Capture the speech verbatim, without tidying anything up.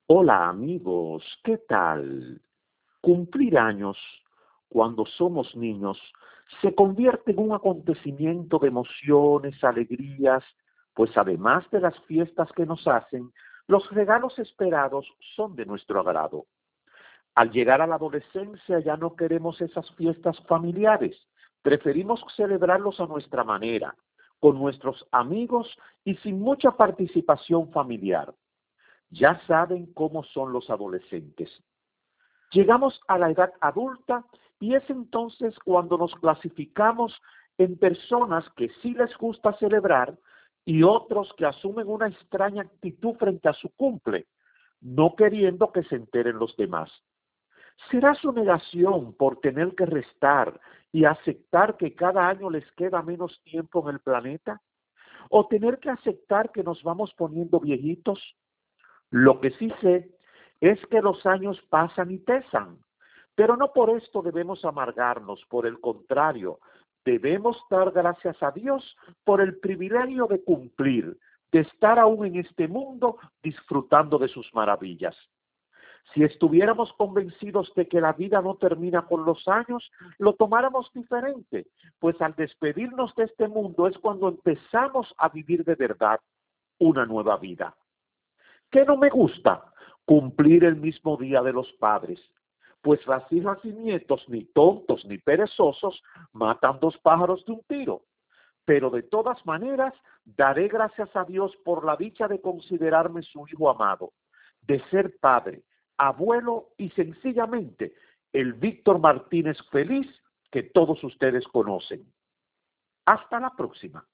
Hola amigos, ¿qué tal? Cumplir años cuando somos niños se convierte en un acontecimiento de emociones, alegrías, pues además de las fiestas que nos hacen, los regalos esperados son de nuestro agrado. Al llegar a la adolescencia ya no queremos esas fiestas familiares, preferimos celebrarlos a nuestra manera, con nuestros amigos y sin mucha participación familiar. Ya saben cómo son los adolescentes. Llegamos a la edad adulta y es entonces cuando nos clasificamos en personas que sí les gusta celebrar y otros que asumen una extraña actitud frente a su cumple, no queriendo que se enteren los demás. ¿Será su negación por tener que restar y aceptar que cada año les queda menos tiempo en el planeta? ¿O tener que aceptar que nos vamos poniendo viejitos? Lo que sí sé es que los años pasan y pesan, pero no por esto debemos amargarnos, por el contrario, debemos dar gracias a Dios por el privilegio de cumplir, de estar aún en este mundo disfrutando de sus maravillas. Si estuviéramos convencidos de que la vida no termina con los años, lo tomáramos diferente, pues al despedirnos de este mundo es cuando empezamos a vivir de verdad una nueva vida. ¿Qué no me gusta? Cumplir el mismo día de los padres. Pues las hijas y nietos, ni tontos ni perezosos, matan dos pájaros de un tiro. Pero de todas maneras, daré gracias a Dios por la dicha de considerarme su hijo amado, de ser padre, abuelo y sencillamente el Víctor Martínez feliz que todos ustedes conocen. Hasta la próxima.